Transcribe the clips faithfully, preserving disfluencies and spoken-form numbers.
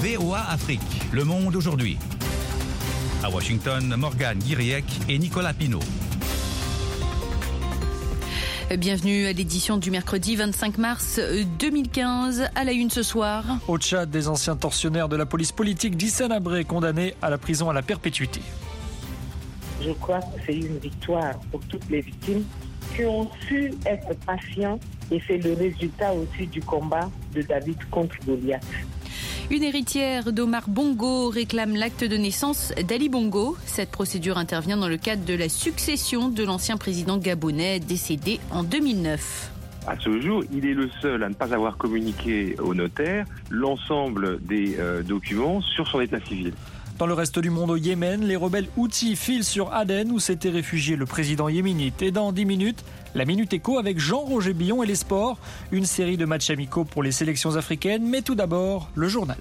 V O A Afrique, Le Monde aujourd'hui. À Washington, Morgane Guiriec et Nicolas Pinault. Bienvenue à l'édition du mercredi vingt-cinq mars deux mille quinze. À la une ce soir. Au Tchad, des anciens tortionnaires de la police politique d'Hissène Habré condamnés à la prison à la perpétuité. Je crois que c'est une victoire pour toutes les victimes qui ont su être patients et c'est le résultat aussi du combat de David contre Goliath. Une héritière d'Omar Bongo réclame l'acte de naissance d'Ali Bongo. Cette procédure intervient dans le cadre de la succession de l'ancien président gabonais décédé en deux mille neuf. À ce jour, il est le seul à ne pas avoir communiqué au notaire l'ensemble des euh, documents sur son état civil. Dans le reste du monde, au Yémen, les rebelles Houthis filent sur Aden où s'était réfugié le président yéménite. Et dans dix minutes, la Minute Éco avec Jean-Roger Billon et les sports. Une série de matchs amicaux pour les sélections africaines. Mais tout d'abord, le journal.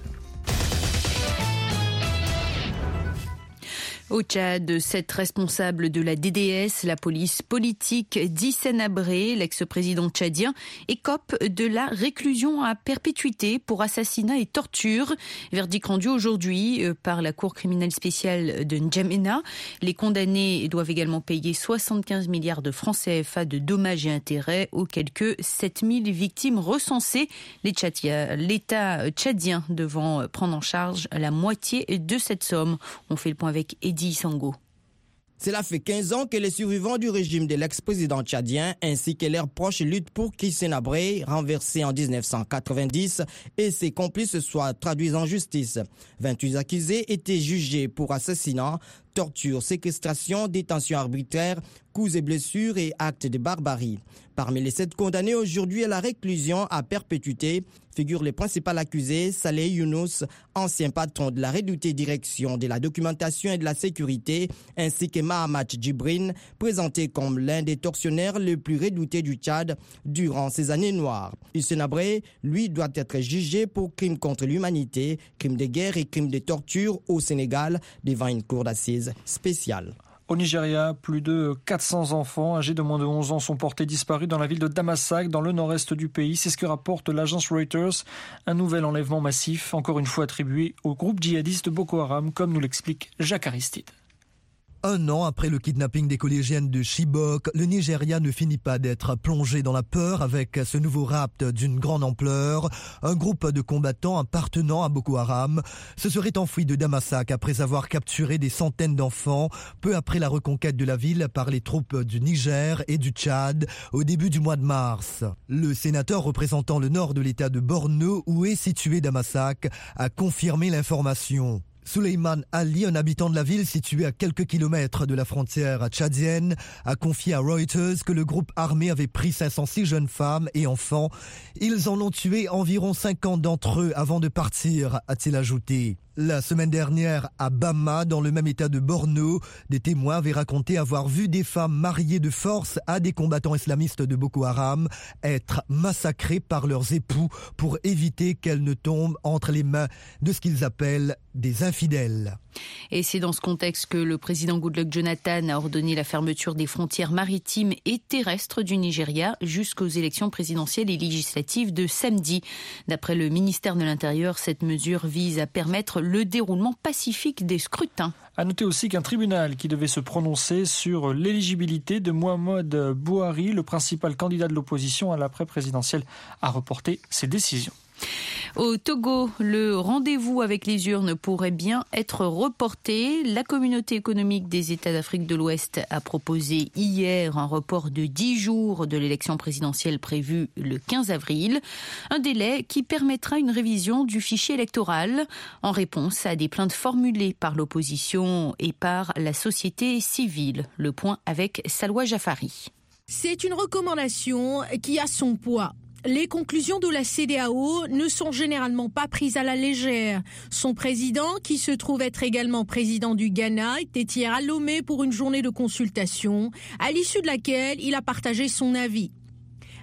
Au Tchad, sept responsables de la D D S, la police politique d'Hissène Habré, l'ex-président tchadien, écopent de la réclusion à perpétuité pour assassinat et torture. Verdict rendu aujourd'hui par la Cour criminelle spéciale de N'Djamena. Les condamnés doivent également payer soixante-quinze milliards de francs C F A de dommages et intérêts aux quelques sept mille victimes recensées. Les Tchadiens, l'État tchadien devant prendre en charge la moitié de cette somme. On fait le point avec Eddie Sango. Cela fait quinze ans que les survivants du régime de l'ex-président tchadien ainsi que leurs proches luttent pour qu'Hissène Habré, renversé en dix-neuf cent quatre-vingt-dix, et ses complices soient traduits en justice. vingt-huit accusés étaient jugés pour assassinat, torture, séquestration, détention arbitraire, coups et blessures et actes de barbarie. Parmi les sept condamnés aujourd'hui à la réclusion à perpétuité figurent les principaux accusés, Saleh Younous, ancien patron de la redoutée direction de la documentation et de la sécurité, ainsi que Mahamat Djibrine, présenté comme l'un des tortionnaires les plus redoutés du Tchad durant ces années noires. Hissène Habré, lui, doit être jugé pour crimes contre l'humanité, crimes de guerre et crimes de torture au Sénégal devant une cour d'assises spéciale. Au Nigeria, plus de quatre cents enfants âgés de moins de onze ans sont portés disparus dans la ville de Damasak, dans le nord-est du pays. C'est ce que rapporte l'agence Reuters. Un nouvel enlèvement massif, encore une fois attribué au groupe djihadiste Boko Haram, comme nous l'explique Jacques Aristide. Un an après le kidnapping des collégiennes de Chibok, le Nigeria ne finit pas d'être plongé dans la peur avec ce nouveau rapt d'une grande ampleur. Un groupe de combattants appartenant à Boko Haram se serait enfui de Damasak après avoir capturé des centaines d'enfants peu après la reconquête de la ville par les troupes du Niger et du Tchad au début du mois de mars. Le sénateur représentant le nord de l'état de Borno, où est situé Damasak, a confirmé l'information. Suleiman Ali, un habitant de la ville située à quelques kilomètres de la frontière tchadienne, a confié à Reuters que le groupe armé avait pris cinq cent six jeunes femmes et enfants. Ils en ont tué environ cinquante d'entre eux avant de partir, a-t-il ajouté. La semaine dernière, à Bama, dans le même état de Borno, des témoins avaient raconté avoir vu des femmes mariées de force à des combattants islamistes de Boko Haram être massacrées par leurs époux pour éviter qu'elles ne tombent entre les mains de ce qu'ils appellent des infidèles. Et c'est dans ce contexte que le président Goodluck Jonathan a ordonné la fermeture des frontières maritimes et terrestres du Nigeria jusqu'aux élections présidentielles et législatives de samedi. D'après le ministère de l'Intérieur, cette mesure vise à permettre le déroulement pacifique des scrutins. À noter aussi qu'un tribunal qui devait se prononcer sur l'éligibilité de Mohamed Bouhari, le principal candidat de l'opposition à l'après-présidentielle, a reporté ses décisions. Au Togo, le rendez-vous avec les urnes pourrait bien être reporté. La communauté économique des États d'Afrique de l'Ouest a proposé hier un report de dix jours de l'élection présidentielle prévue le quinze avril. Un délai qui permettra une révision du fichier électoral en réponse à des plaintes formulées par l'opposition et par la société civile. Le point avec Salwa Jafari. C'est une recommandation qui a son poids. Les conclusions de la C E D E A O ne sont généralement pas prises à la légère. Son président, qui se trouve être également président du Ghana, était hier à Lomé pour une journée de consultation, à l'issue de laquelle il a partagé son avis.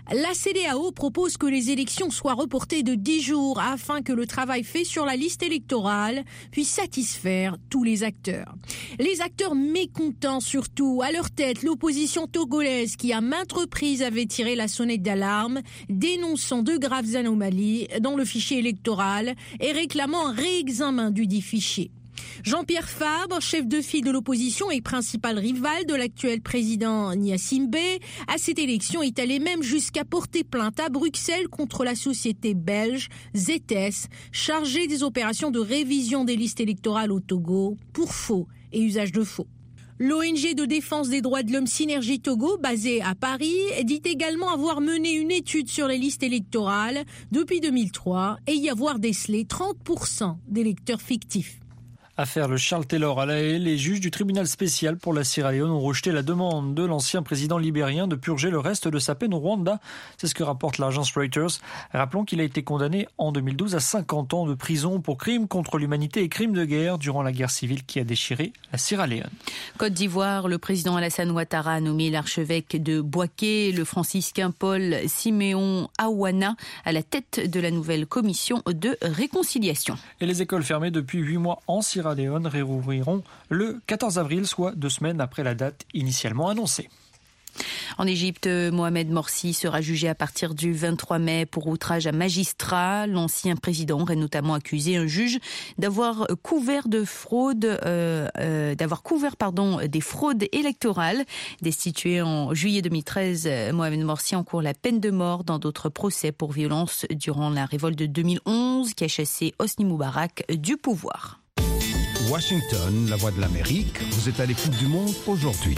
La C D A O propose que les élections soient reportées de dix jours afin que le travail fait sur la liste électorale puisse satisfaire tous les acteurs. Les acteurs mécontents surtout, à leur tête l'opposition togolaise qui à maintes reprises avait tiré la sonnette d'alarme, dénonçant de graves anomalies dans le fichier électoral et réclamant un réexamen du dit fichier. Jean-Pierre Fabre, chef de file de l'opposition et principal rival de l'actuel président Gnassingbé, à cette élection est allé même jusqu'à porter plainte à Bruxelles contre la société belge Z S, chargée des opérations de révision des listes électorales au Togo pour faux et usage de faux. L'O N G de défense des droits de l'homme Synergie Togo, basée à Paris, dit également avoir mené une étude sur les listes électorales depuis deux mille trois et y avoir décelé trente pour cent d'électeurs fictifs. Affaire le Charles Taylor à La Haye, les juges du tribunal spécial pour la Sierra Leone ont rejeté la demande de l'ancien président libérien de purger le reste de sa peine au Rwanda. C'est ce que rapporte l'agence Reuters. Rappelons qu'il a été condamné en deux mille douze à cinquante ans de prison pour crimes contre l'humanité et crimes de guerre durant la guerre civile qui a déchiré la Sierra Leone. Côte d'Ivoire, le président Alassane Ouattara a nommé l'archevêque de Bouaké, le franciscain Paul Siméon Aouana, à la tête de la nouvelle commission de réconciliation. Et les écoles fermées depuis huit mois en Sierra Leone réouvriront le quatorze avril, soit deux semaines après la date initialement annoncée. En Égypte, Mohamed Morsi sera jugé à partir du vingt-trois mai pour outrage à magistrat. L'ancien président aurait notamment accusé un juge d'avoir couvert de fraude, euh, euh, d'avoir couvert pardon des fraudes électorales. Destitué en juillet deux mille treize, Mohamed Morsi encourt la peine de mort dans d'autres procès pour violence durant la révolte de deux mille onze qui a chassé Hosni Moubarak du pouvoir. Washington, la voix de l'Amérique, vous êtes à l'écoute du monde aujourd'hui.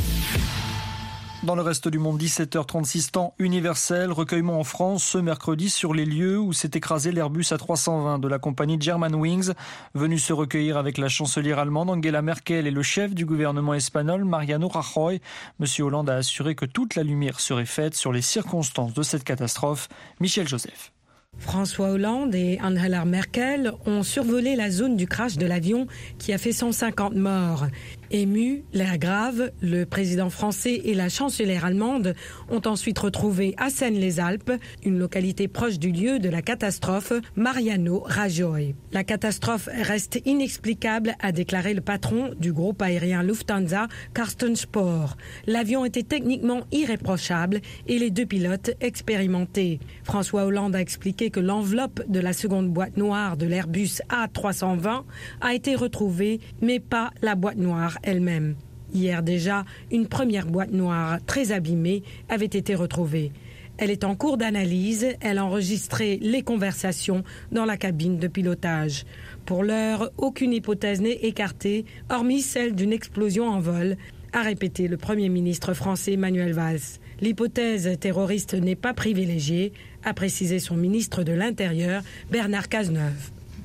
Dans le reste du monde, dix-sept heures trente-six temps universel, recueillement en France ce mercredi sur les lieux où s'est écrasé l'Airbus A trois cent vingt de la compagnie Germanwings. Venu se recueillir avec la chancelière allemande Angela Merkel et le chef du gouvernement espagnol Mariano Rajoy, M. Hollande a assuré que toute la lumière serait faite sur les circonstances de cette catastrophe. Michel Joseph. François Hollande et Angela Merkel ont survolé la zone du crash de l'avion qui a fait cent cinquante morts. Ému, l'air grave, le président français et la chancelière allemande ont ensuite retrouvé à Seine-les-Alpes, une localité proche du lieu de la catastrophe, Mariano Rajoy. La catastrophe reste inexplicable, a déclaré le patron du groupe aérien Lufthansa, Carsten Spohr. L'avion était techniquement irréprochable et les deux pilotes expérimentés. François Hollande a expliqué que l'enveloppe de la seconde boîte noire de l'Airbus A trois cent vingt a été retrouvée, mais pas la boîte noire elle-même. Hier déjà, une première boîte noire très abîmée avait été retrouvée. Elle est en cours d'analyse, elle a enregistré les conversations dans la cabine de pilotage. Pour l'heure, aucune hypothèse n'est écartée, hormis celle d'une explosion en vol, a répété le Premier ministre français Manuel Valls. L'hypothèse terroriste n'est pas privilégiée, a précisé son ministre de l'Intérieur, Bernard Cazeneuve.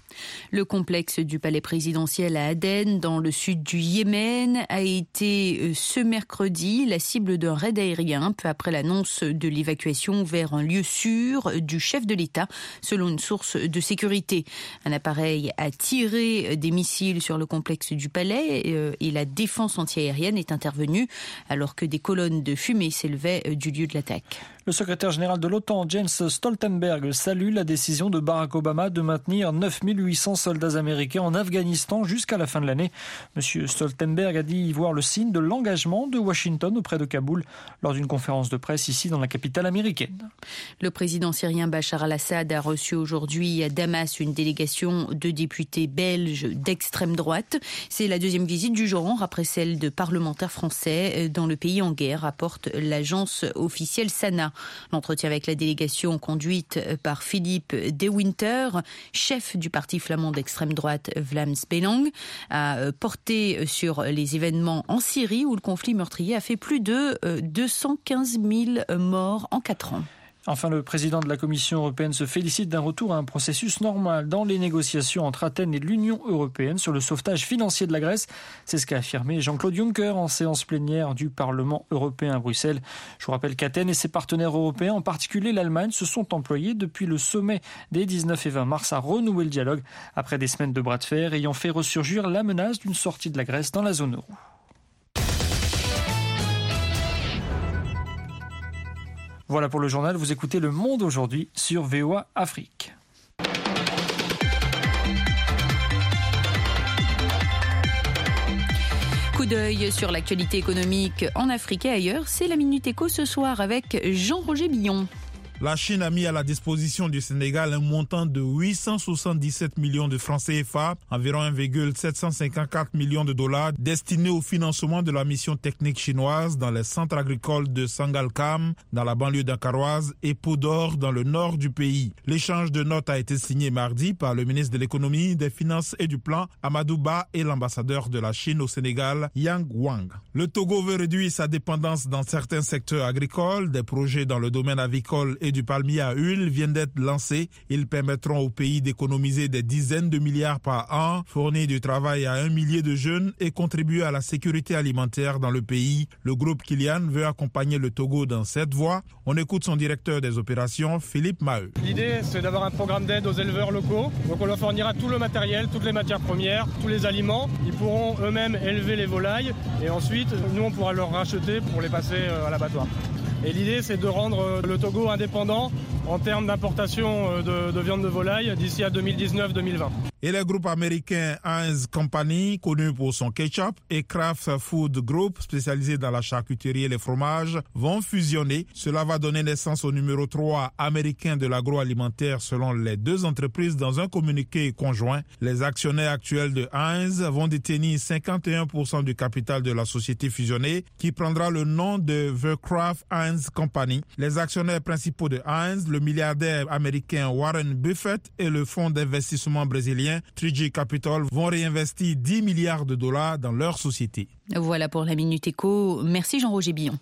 Le complexe du palais présidentiel à Aden, dans le sud du Yémen, a été ce mercredi la cible d'un raid aérien peu après l'annonce de l'évacuation vers un lieu sûr du chef de l'État, selon une source de sécurité. Un appareil a tiré des missiles sur le complexe du palais et la défense antiaérienne est intervenue alors que des colonnes de fumée s'élevaient du lieu de l'attaque. Le secrétaire général de l'OTAN, Jens Stoltenberg, salue la décision de Barack Obama de maintenir neuf mille huit cents soldats américains en Afghanistan jusqu'à la fin de l'année. Monsieur Stoltenberg a dit y voir le signe de l'engagement de Washington auprès de Kaboul lors d'une conférence de presse ici dans la capitale américaine. Le président syrien Bachar al-Assad a reçu aujourd'hui à Damas une délégation de députés belges d'extrême droite. C'est la deuxième visite du genre après celle de parlementaires français dans le pays en guerre, rapporte l'agence officielle Sana. L'entretien avec la délégation conduite par Philippe De Winter, chef du parti flamand d'extrême droite Vlaams Belang, a porté sur les événements en Syrie où le conflit meurtrier a fait plus de deux cent quinze mille morts en quatre ans. Enfin, le président de la Commission européenne se félicite d'un retour à un processus normal dans les négociations entre Athènes et l'Union européenne sur le sauvetage financier de la Grèce. C'est ce qu'a affirmé Jean-Claude Juncker en séance plénière du Parlement européen à Bruxelles. Je vous rappelle qu'Athènes et ses partenaires européens, en particulier l'Allemagne, se sont employés depuis le sommet des dix-neuf et vingt mars à renouer le dialogue après des semaines de bras de fer ayant fait ressurgir la menace d'une sortie de la Grèce dans la zone euro. Voilà pour le journal, vous écoutez Le Monde aujourd'hui sur V O A Afrique. Coup d'œil sur l'actualité économique en Afrique et ailleurs, c'est la Minute Éco ce soir avec Jean-Roger Billon. La Chine a mis à la disposition du Sénégal un montant de huit cent soixante-dix-sept millions de francs C F A, environ un virgule sept cent cinquante-quatre millions de dollars, destinés au financement de la mission technique chinoise dans les centres agricoles de Sangalkam, dans la banlieue dakaroise, et Podor, dans le nord du pays. L'échange de notes a été signé mardi par le ministre de l'économie, des finances et du plan, Amadou Ba, et l'ambassadeur de la Chine au Sénégal, Yang Wang. Le Togo veut réduire sa dépendance dans certains secteurs agricoles. Des projets dans le domaine avicole et du palmier à huile viennent d'être lancés. Ils permettront au pays d'économiser des dizaines de milliards par an, fournir du travail à un millier de jeunes et contribuer à la sécurité alimentaire dans le pays. Le groupe Kylian veut accompagner le Togo dans cette voie. On écoute son directeur des opérations, Philippe Maheu. L'idée, c'est d'avoir un programme d'aide aux éleveurs locaux. Donc on leur fournira tout le matériel, toutes les matières premières, tous les aliments. Ils pourront eux-mêmes élever les volailles et ensuite, nous, on pourra leur racheter pour les passer à l'abattoir. Et l'idée, c'est de rendre le Togo indépendant en termes d'importation de, de viande de volaille d'ici à deux mille dix-neuf deux mille vingt. Et le groupe américain Heinz Company, connu pour son ketchup, et Kraft Food Group, spécialisé dans la charcuterie et les fromages, vont fusionner. Cela va donner naissance au numéro trois américain de l'agroalimentaire selon les deux entreprises dans un communiqué conjoint. Les actionnaires actuels de Heinz vont détenir cinquante et un pour cent du capital de la société fusionnée qui prendra le nom de The Kraft Heinz Company. Les actionnaires principaux de Heinz, le milliardaire américain Warren Buffett et le fonds d'investissement brésilien trois G Capital vont réinvestir dix milliards de dollars dans leur société. Voilà pour la Minute Éco. Merci Jean-Roger Billon.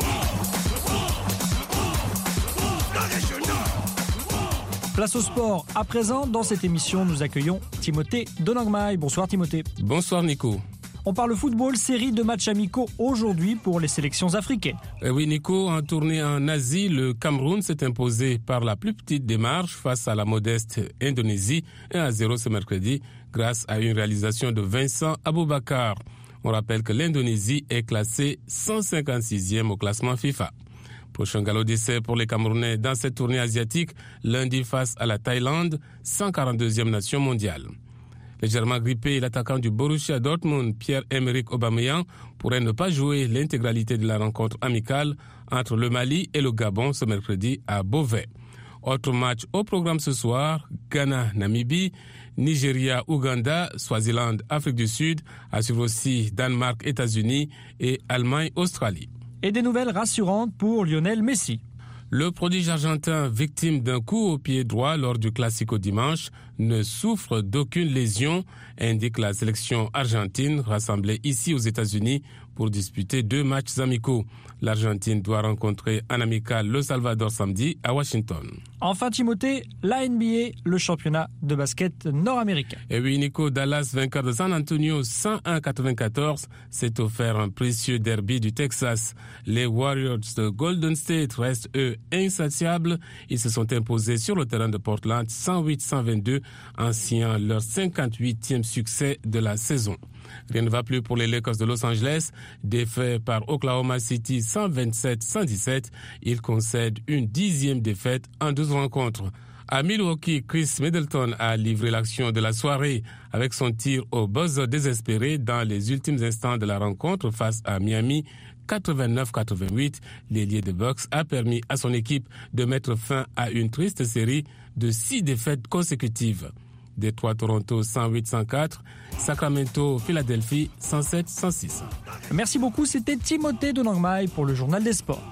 Place au sport. À présent, dans cette émission, nous accueillons Timothée Donangmai. Bonsoir Timothée. Bonsoir Nico. On parle football, série de matchs amicaux aujourd'hui pour les sélections africaines. Eh oui Nico, en tournée en Asie, le Cameroun s'est imposé par la plus petite démarche face à la modeste Indonésie, un à zéro ce mercredi, grâce à une réalisation de Vincent Aboubakar. On rappelle que l'Indonésie est classée cent cinquante-sixième au classement FIFA. Prochain galop d'essai pour les Camerounais dans cette tournée asiatique, lundi face à la Thaïlande, cent quarante-deuxième nation mondiale. Légèrement grippé, l'attaquant du Borussia Dortmund, Pierre-Emerick Aubameyang, pourrait ne pas jouer l'intégralité de la rencontre amicale entre le Mali et le Gabon ce mercredi à Beauvais. Autre match au programme ce soir, Ghana-Namibie, Nigeria-Ouganda, Swaziland, Afrique du Sud, à suivre aussi Danemark-États-Unis et Allemagne-Australie. Et des nouvelles rassurantes pour Lionel Messi. Le prodige argentin, victime d'un coup au pied droit lors du Classico dimanche, ne souffre d'aucune lésion, indique la sélection argentine rassemblée ici aux États-Unis pour disputer deux matchs amicaux. L'Argentine doit rencontrer en amical le Salvador samedi à Washington. Enfin Timothée, la N B A, le championnat de basket nord-américain. Et oui Nico, Dallas, vainqueur de San Antonio cent un à quatre-vingt-quatorze, s'est offert un précieux derby du Texas. Les Warriors de Golden State restent eux insatiables. Ils se sont imposés sur le terrain de Portland cent huit à cent vingt-deux en signant leur cinquante-huitième succès de la saison. Rien ne va plus pour les Lakers de Los Angeles. Défaits par Oklahoma City cent vingt-sept à cent dix-sept, ils concèdent une dixième défaite en douze rencontres. À Milwaukee, Chris Middleton a livré l'action de la soirée avec son tir au buzzer désespéré dans les ultimes instants de la rencontre face à Miami. quatre-vingt-neuf à quatre-vingt-huit, l'ailier de Bucks a permis à son équipe de mettre fin à une triste série de six défaites consécutives. Détroit, Toronto cent huit à cent quatre, Sacramento, Philadelphie cent sept à cent six. Merci beaucoup, c'était Timothée Donangmai pour le Journal des Sports.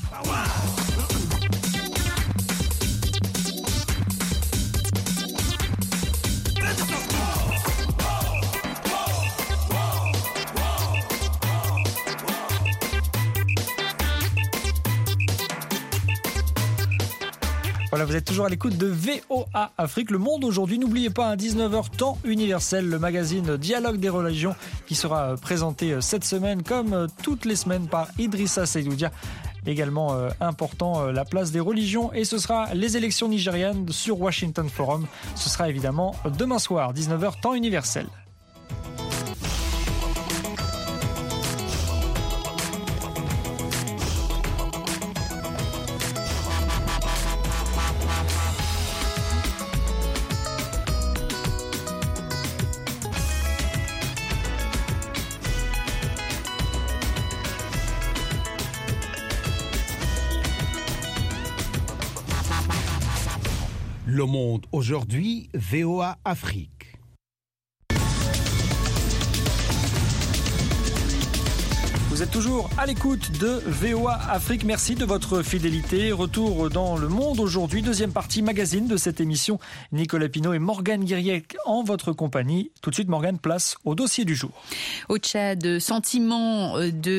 Voilà, vous êtes toujours à l'écoute de V O A Afrique, le monde aujourd'hui. N'oubliez pas, à dix-neuf heures, Temps universel, le magazine Dialogue des religions qui sera présenté cette semaine, comme toutes les semaines, par Idrissa Seydoudia. Également euh, important, euh, la place des religions. Et ce sera les élections nigérianes sur Washington Forum. Ce sera évidemment demain soir, dix-neuf heures, Temps universel. Le Monde aujourd'hui, V O A Afrique. Vous êtes toujours à l'écoute de V O A Afrique. Merci de votre fidélité. Retour dans le monde aujourd'hui. Deuxième partie magazine de cette émission. Nicolas Pinault et Morgane Guiriec en votre compagnie. Tout de suite, Morgane, place au dossier du jour. Au Tchad, sentiment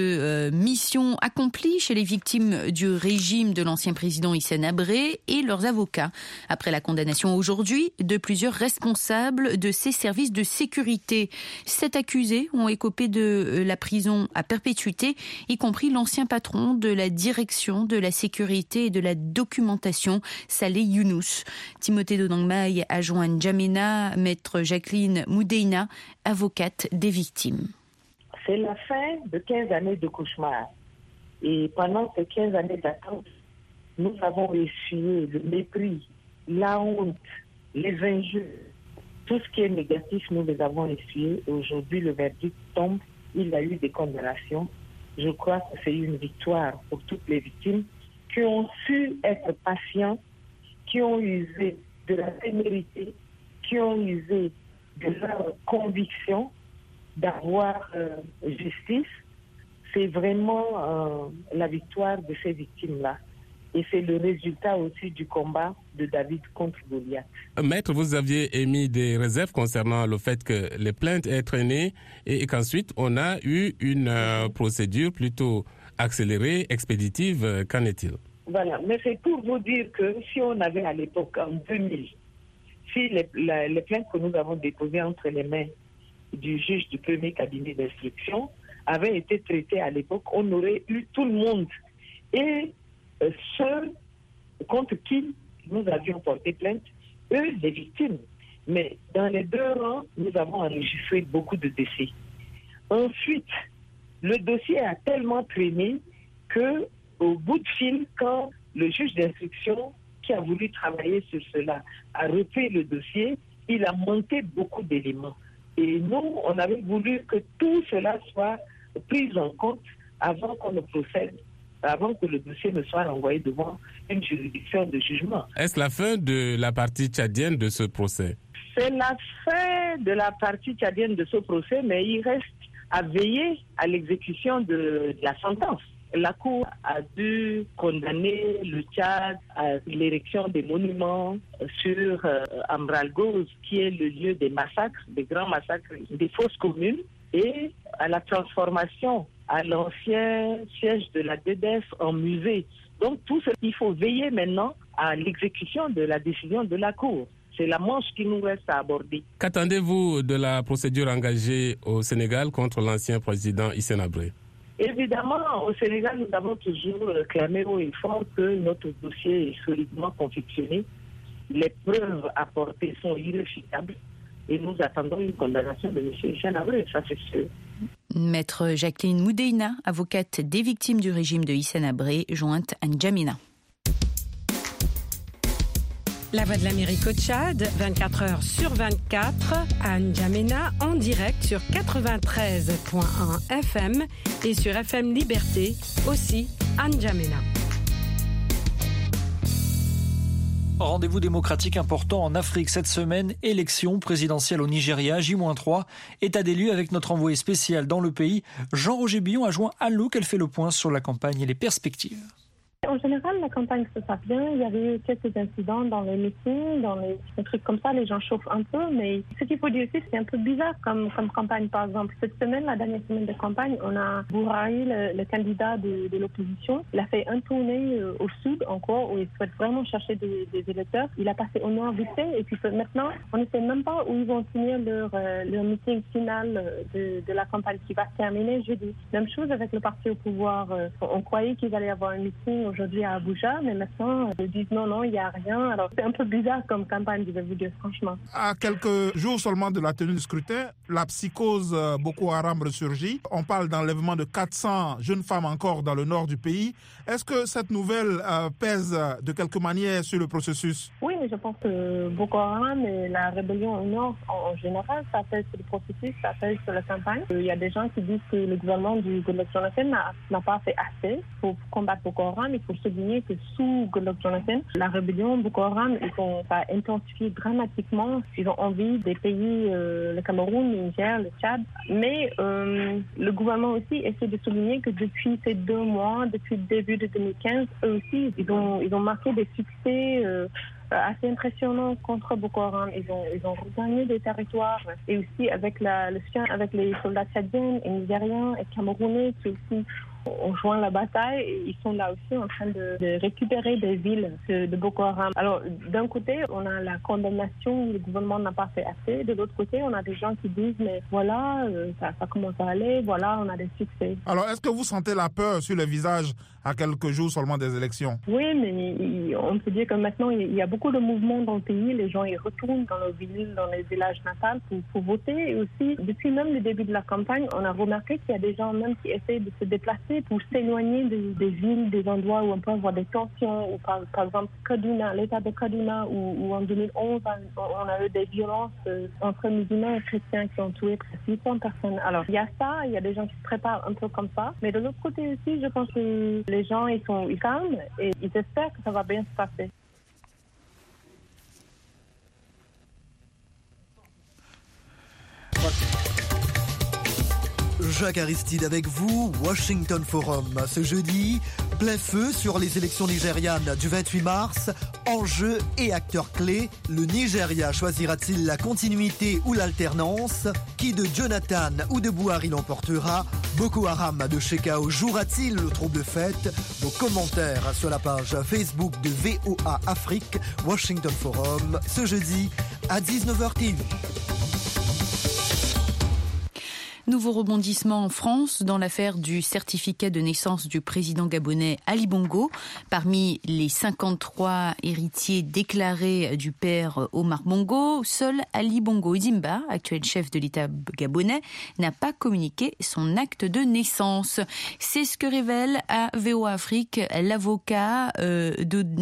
de mission accomplie chez les victimes du régime de l'ancien président Hissène Habré et leurs avocats. Après la condamnation aujourd'hui de plusieurs responsables de ces services de sécurité. Sept accusés ont écopé de la prison à perpétuité, y compris l'ancien patron de la direction de la sécurité et de la documentation, Saleh Younous. Timothée Dodangmaï a joint N'Djamena, maître Jacqueline Moudeina, avocate des victimes. C'est la fin de quinze années de cauchemar. Et pendant ces quinze années d'attente, nous avons essuyé le mépris, la honte, les injures. Tout ce qui est négatif, nous les avons essuyés. Aujourd'hui, le verdict tombe. Il y a eu des condamnations. Je crois que c'est une victoire pour toutes les victimes qui ont su être patients, qui ont usé de la témérité, qui ont usé de leur conviction d'avoir euh, justice. C'est vraiment euh, la victoire de ces victimes-là. Et c'est le résultat aussi du combat de David contre Goliath. Maître, vous aviez émis des réserves concernant le fait que les plaintes aient traîné et qu'ensuite on a eu une euh, procédure plutôt accélérée, expéditive. Qu'en est-il? Voilà, mais c'est pour vous dire que si on avait à l'époque, en deux mille, si les, la, les plaintes que nous avons déposées entre les mains du juge du premier cabinet d'instruction avaient été traitées à l'époque, on aurait eu tout le monde. Et ceux contre qui nous avions porté plainte, eux, les victimes. Mais dans les deux rangs, nous avons enregistré beaucoup de décès. Ensuite, le dossier a tellement traîné que, au bout de fil, quand le juge d'instruction qui a voulu travailler sur cela a repris le dossier, il a manqué beaucoup d'éléments. Et nous, on avait voulu que tout cela soit pris en compte avant qu'on ne procède, avant que le dossier ne soit renvoyé devant une juridiction de jugement. Est-ce la fin de la partie tchadienne de ce procès? C'est la fin de la partie tchadienne de ce procès, mais il reste à veiller à l'exécution de la sentence. La Cour a dû condamner le Tchad à l'érection des monuments sur euh, Amralgoz, qui est le lieu des massacres, des grands massacres, des fosses communes, et à la transformation à l'ancien siège de la D D S en musée. Donc tout ce qu'il faut veiller maintenant à l'exécution de la décision de la Cour. C'est la manche qui nous reste à aborder. Qu'attendez-vous de la procédure engagée au Sénégal contre l'ancien président Hissène Habré? Évidemment, au Sénégal, nous avons toujours clamé haut et fort que notre dossier est solidement confectionné. Les preuves apportées sont irréfutables. Et nous attendons une condamnation de M. Hissène Habré, ça c'est sûr. Maître Jacqueline Moudeina, avocate des victimes du régime de Hissène Habré, jointe à N'Djamena. La Voix de l'Amérique au Tchad, vingt-quatre heures sur vingt-quatre, à N'Djamena, en direct sur quatre-vingt-treize virgule un F M et sur F M Liberté, aussi à N'Djamena. Rendez-vous démocratique important en Afrique cette semaine, élection présidentielle au Nigeria, J trois, état des lieux avec notre envoyé spécial dans le pays. Jean-Roger Billon a joint Anouk, elle fait le point sur la campagne et les perspectives. En général, la campagne se passe bien. Il y avait eu quelques incidents dans les meetings, dans les, les trucs comme ça. Les gens chauffent un peu, mais ce qu'il faut dire aussi, c'est un peu bizarre comme, comme campagne. Par exemple, cette semaine, la dernière semaine de campagne, on a Bouraï, le, le candidat de, de l'opposition. Il a fait un tournée euh, au sud encore, où il souhaite vraiment chercher des, des électeurs. Il a passé au nord vite fait, et puis maintenant, on ne sait même pas où ils vont finir leur, euh, leur meeting final de, de la campagne qui va se terminer jeudi. Même chose avec le parti au pouvoir. Euh, on croyait qu'ils allaient avoir un meeting aujourd'hui à Abuja, mais maintenant, ils disent non, non, il n'y a rien. Alors, c'est un peu bizarre comme campagne, je vais vous dire franchement. À quelques jours seulement de la tenue du scrutin, la psychose Boko Haram ressurgit. On parle d'enlèvement de quatre cents jeunes femmes encore dans le nord du pays. Est-ce que cette nouvelle euh, pèse de quelque manière sur le processus? Oui, mais je pense que Boko Haram et la rébellion au nord, en, en général, ça pèse sur le processus, ça pèse sur la campagne. Il y a des gens qui disent que le gouvernement du Goodluck Jonathan n'a, n'a pas fait assez pour combattre Boko Haram. Il faut souligner que sous Goodluck Jonathan, la rébellion Boko Haram, ils ont ça a intensifié dramatiquement. Ils ont envahi des pays, euh, le Cameroun, le Niger, le Tchad. Mais euh, le gouvernement aussi essaie de souligner que depuis ces deux mois, depuis le début de deux mille quinze, eux aussi, ils ont, ils ont marqué des succès euh, assez impressionnants contre Boko Haram. Ils ont, ils ont regagné des territoires et aussi avec la, le soutien avec les soldats tchadiens et nigériens et camerounais qui aussi ont joint la bataille et ils sont là aussi en train de, de récupérer des villes de, de Boko Haram. Alors, d'un côté, on a la condamnation, le gouvernement n'a pas fait assez. De l'autre côté, on a des gens qui disent, mais voilà, ça, ça commence à aller, voilà, on a des succès. Alors, est-ce que vous sentez la peur sur le visage à quelques jours seulement des élections? Oui, mais on peut dire que maintenant, il y a beaucoup de mouvements dans le pays. Les gens, ils retournent dans leurs villes, dans les villages natals pour, pour voter. Et aussi, depuis même le début de la campagne, on a remarqué qu'il y a des gens même qui essaient de se déplacer pour s'éloigner des, des villes, des endroits où on peut avoir des tensions, ou par, par exemple Kaduna, l'état de Kaduna, où, où en deux mille onze, on a eu des violences euh, entre musulmans et chrétiens qui ont tué presque huit cents personnes. Alors, il y a ça, il y a des gens qui se préparent un peu comme ça, mais de l'autre côté aussi, je pense que les gens, ils sont ils calmes et ils espèrent que ça va bien se passer. Jacques Aristide avec vous, Washington Forum. Ce jeudi, plein feu sur les élections nigérianes du vingt-huit mars. Enjeux et acteurs clés. Le Nigeria choisira-t-il la continuité ou l'alternance? Qui de Jonathan ou de Buhari l'emportera? Boko Haram de Shekau jouera-t-il le trouble fête? Vos commentaires sur la page Facebook de V O A Afrique, Washington Forum, ce jeudi à dix-neuf heures T V. Nouveau rebondissement en France dans l'affaire du certificat de naissance du président gabonais Ali Bongo. Parmi les cinquante-trois héritiers déclarés du père Omar Bongo, seul Ali Bongo Ondimba, actuel chef de l'État gabonais, n'a pas communiqué son acte de naissance. C'est ce que révèle à V O A Afrique l'avocat euh,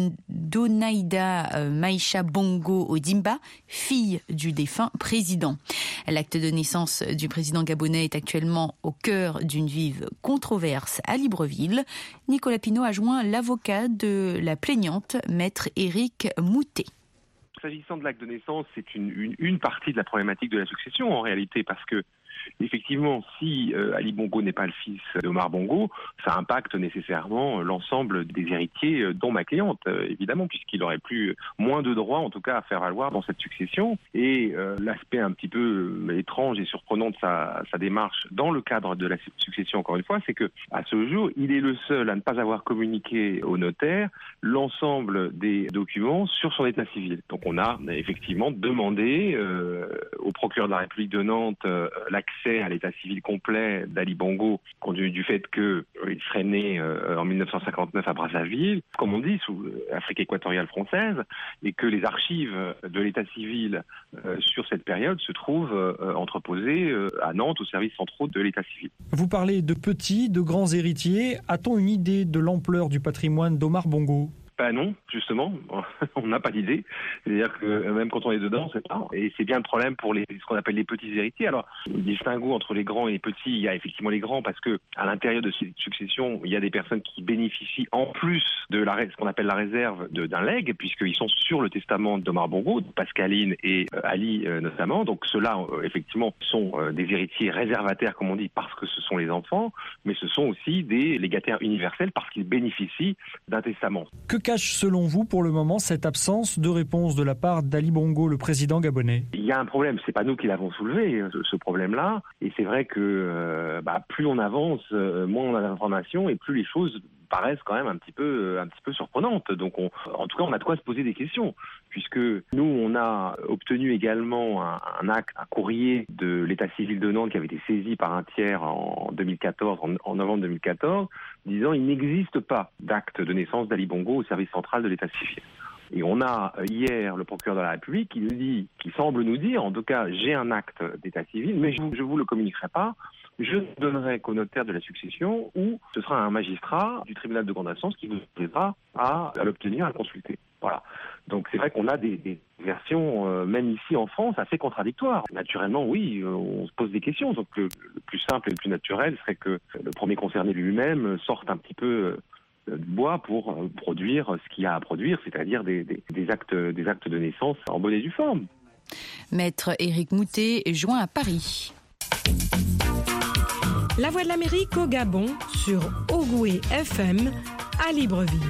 d'Onaïda euh, Maïcha Bongo Ondimba, fille du défunt président. L'acte de naissance du président gabonais est actuellement au cœur d'une vive controverse à Libreville. Nicolas Pinault a joint l'avocat de la plaignante, maître Éric Moutet. S'agissant de l'acte de naissance, c'est une, une, une partie de la problématique de la succession en réalité, parce que effectivement, si euh, Ali Bongo n'est pas le fils d'Omar Bongo, ça impacte nécessairement l'ensemble des héritiers, euh, dont ma cliente, euh, évidemment, puisqu'il aurait plus moins de droits, en tout cas, à faire valoir dans cette succession. Et euh, l'aspect un petit peu euh, étrange et surprenant de sa, sa démarche dans le cadre de la succession, encore une fois, c'est que à ce jour, il est le seul à ne pas avoir communiqué au notaire l'ensemble des documents sur son état civil. Donc on a effectivement demandé euh, au procureur de la République de Nantes euh, l'accès à l'état civil complet d'Ali Bongo, compte tenu du fait qu'il euh, serait né euh, en mille neuf cent cinquante-neuf à Brazzaville, comme on dit, sous Afrique équatoriale française, et que les archives de l'état civil euh, sur cette période se trouvent euh, entreposées euh, à Nantes, aux services centraux de l'état civil. Vous parlez de petits, de grands héritiers. A-t-on une idée de l'ampleur du patrimoine d'Omar Bongo ? Ben non, justement, on n'a pas d'idée. C'est-à-dire que même quand on est dedans, on sait pas. Et c'est bien le problème pour les, ce qu'on appelle les petits héritiers. Alors, le distinguo entre les grands et les petits, il y a effectivement les grands parce que à l'intérieur de cette succession, il y a des personnes qui bénéficient en plus de la, ce qu'on appelle la réserve de, d'un legs, puisqu'ils sont sur le testament d'Omar Bongo, de Pascaline et euh, Ali euh, notamment. Donc ceux-là, euh, effectivement, sont euh, des héritiers réservataires, comme on dit, parce que ce sont les enfants, mais ce sont aussi des légataires universels parce qu'ils bénéficient d'un testament. Que cache selon vous pour le moment cette absence de réponse de la part d'Ali Bongo, le président gabonais? Il y a un problème, c'est pas nous qui l'avons soulevé, ce problème-là, et c'est vrai que euh, bah, plus on avance, euh, moins on a d'informations et plus les choses paraissent quand même un petit peu, un petit peu surprenantes. Donc, on, en tout cas, on a de quoi se poser des questions, puisque nous, on a obtenu également un, un acte, un courrier de l'état civil de Nantes qui avait été saisi par un tiers en deux mille quatorze, en, en novembre deux mille quatorze, disant il n'existe pas d'acte de naissance d'Ali Bongo au service central de l'état civil. Et on a hier le procureur de la République qui nous dit, qui semble nous dire, en tout cas, j'ai un acte d'état civil, mais je ne vous le communiquerai pas. Je ne donnerai qu'au notaire de la succession ou ce sera un magistrat du tribunal de grande instance qui vous aidera à, à l'obtenir, à le consulter. Voilà. Donc c'est vrai qu'on a des, des versions, euh, même ici en France, assez contradictoires. Naturellement, oui, euh, on se pose des questions. Donc le, le plus simple et le plus naturel serait que le premier concerné lui-même sorte un petit peu du bois pour euh, produire ce qu'il y a à produire, c'est-à-dire des, des, des, actes, des actes de naissance en bonne et due forme. Maître Éric Moutet, joint à Paris. La Voix de l'Amérique au Gabon sur Ogoué F M à Libreville.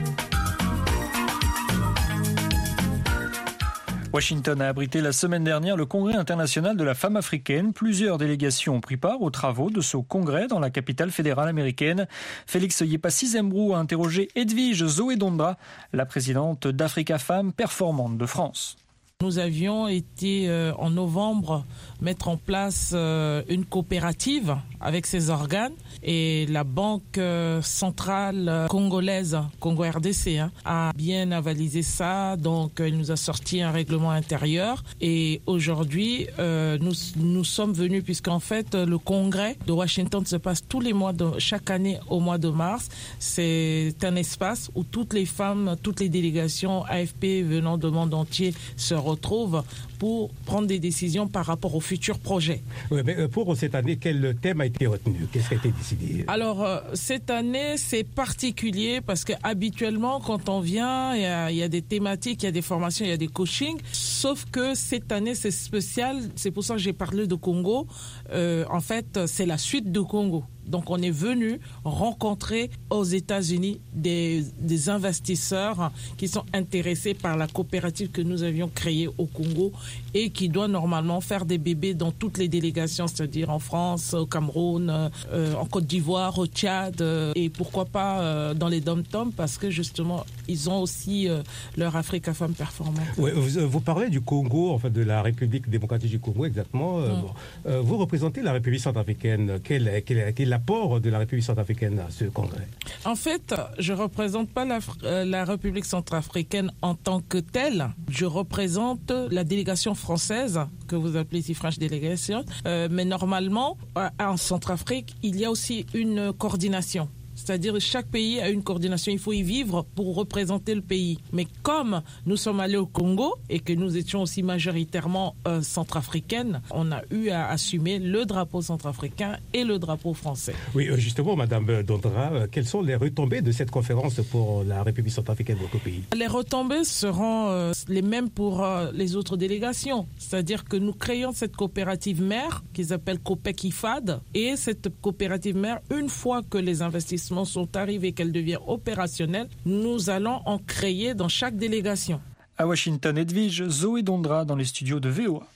Washington a abrité la semaine dernière le Congrès international de la femme africaine. Plusieurs délégations ont pris part aux travaux de ce congrès dans la capitale fédérale américaine. Félix Yepassi-Zembrou a interrogé Edwige Zoé Dondra, la présidente d'Africa Femmes Performantes de France. Nous avions été euh, en novembre mettre en place euh, une coopérative avec ces organes et la Banque euh, centrale congolaise, Congo R D C, hein, a bien avalisé ça. Donc, euh, il nous a sorti un règlement intérieur et aujourd'hui, euh, nous nous sommes venus puisqu'en fait, le congrès de Washington se passe tous les mois, de, chaque année au mois de mars. C'est un espace où toutes les femmes, toutes les délégations A F P venant du monde entier se retrouvent pour prendre des décisions par rapport aux futurs projets. Oui, mais pour cette année, quel thème a été retenu? Qu'est-ce qui a été décidé? Alors, euh, cette année, c'est particulier parce que habituellement, quand on vient, il y a, y a des thématiques, il y a des formations, il y a des coachings. Sauf que cette année, c'est spécial. C'est pour ça que j'ai parlé de Congo. Euh, en fait, c'est la suite de Congo. Donc, on est venu rencontrer aux États-Unis des, des investisseurs qui sont intéressés par la coopérative que nous avions créée au Congo et qui doit normalement faire des bébés dans toutes les délégations, c'est-à-dire en France, au Cameroun, euh, en Côte d'Ivoire, au Tchad euh, et pourquoi pas euh, dans les dom-toms parce que justement, ils ont aussi euh, leur Africa Femmes Performantes. Oui, vous, vous parlez du Congo, enfin de la République démocratique du Congo exactement. Euh, mmh. bon, euh, vous représentez la République centrafricaine. Quel, quel, quel l'apport de la République centrafricaine à ce congrès? En fait, je ne représente pas la, euh, la République centrafricaine en tant que telle. Je représente la délégation française, que vous appelez ici French Delegation. Euh, mais normalement, en Centrafrique, il y a aussi une coordination. C'est-à-dire que chaque pays a une coordination, il faut y vivre pour représenter le pays. Mais comme nous sommes allés au Congo et que nous étions aussi majoritairement euh, centrafricaines, on a eu à assumer le drapeau centrafricain et le drapeau français. Oui, justement, Madame Dondra, quelles sont les retombées de cette conférence pour la République centrafricaine de votre pays? Les retombées seront euh, les mêmes pour euh, les autres délégations. C'est-à-dire que nous créons cette coopérative mère qu'ils appellent COPEC I F A D et cette coopérative mère, une fois que les investissements sont arrivés, qu'elle devient opérationnelle, nous allons en créer dans chaque délégation. À Washington, Edwige Zoé Dondra dans les studios de V O A.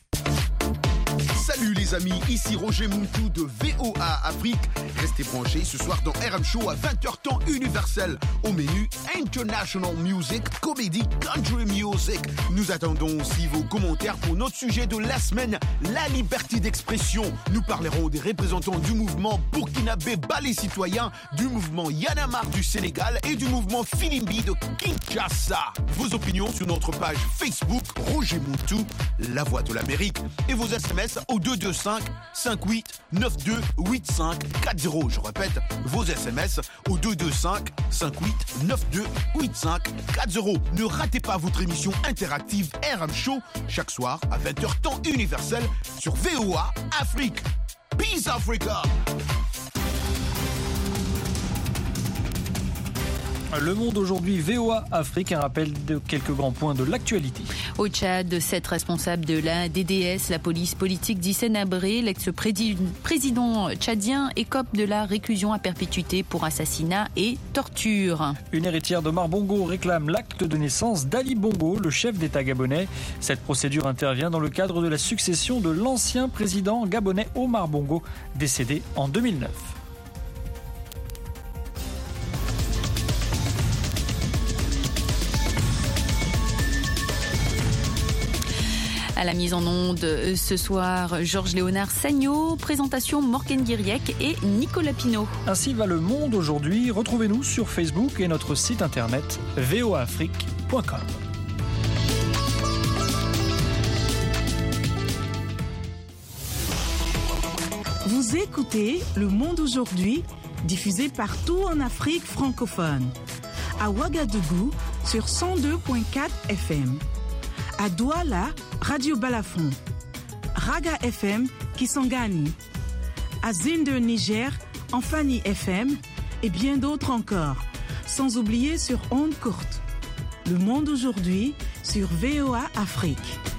Salut les amis, ici Roger Mountou de V O A Afrique. Restez branchés ce soir dans R M Show à vingt heures temps universel. Au menu, International Music, Comedy, Country Music. Nous attendons aussi vos commentaires pour notre sujet de la semaine, la liberté d'expression. Nous parlerons des représentants du mouvement burkinabé Balai Citoyen, du mouvement Yanamar du Sénégal et du mouvement Filimbi de Kinshasa. Vos opinions sur notre page Facebook, Roger Mountou, la voix de l'Amérique, et vos S M S au deux deux cinq, cinq huit, neuf deux, huit cinq, quatre zéro. Je répète, vos S M S au deux deux cinq, cinq huit, neuf deux, huit cinq, quatre zéro. Ne ratez pas votre émission interactive R M Show chaque soir à vingt heures temps universel sur V O A Afrique. Peace Africa! Le Monde aujourd'hui, V O A Afrique, un rappel de quelques grands points de l'actualité. Au Tchad, sept responsables de la D D S, la police politique d'Hissène Habré, l'ex-président tchadien, écope de la réclusion à perpétuité pour assassinat et torture. Une héritière d'Omar Bongo réclame l'acte de naissance d'Ali Bongo, le chef d'État gabonais. Cette procédure intervient dans le cadre de la succession de l'ancien président gabonais Omar Bongo, décédé en deux mille neuf. À la mise en onde ce soir, Georges Léonard Sagno, présentation Morgane Guiriec et Nicolas Pinault. Ainsi va le monde aujourd'hui. Retrouvez-nous sur Facebook et notre site internet v o a afrique point com. Vous écoutez Le Monde aujourd'hui, diffusé partout en Afrique francophone. À Ouagadougou sur cent deux virgule quatre F M. À Douala, Radio Balafon, Raga F M, Kisangani, à Zinder, Niger, Enfani F M et bien d'autres encore. sans oublier sur ondes courtes. Le monde aujourd'hui sur V O A Afrique.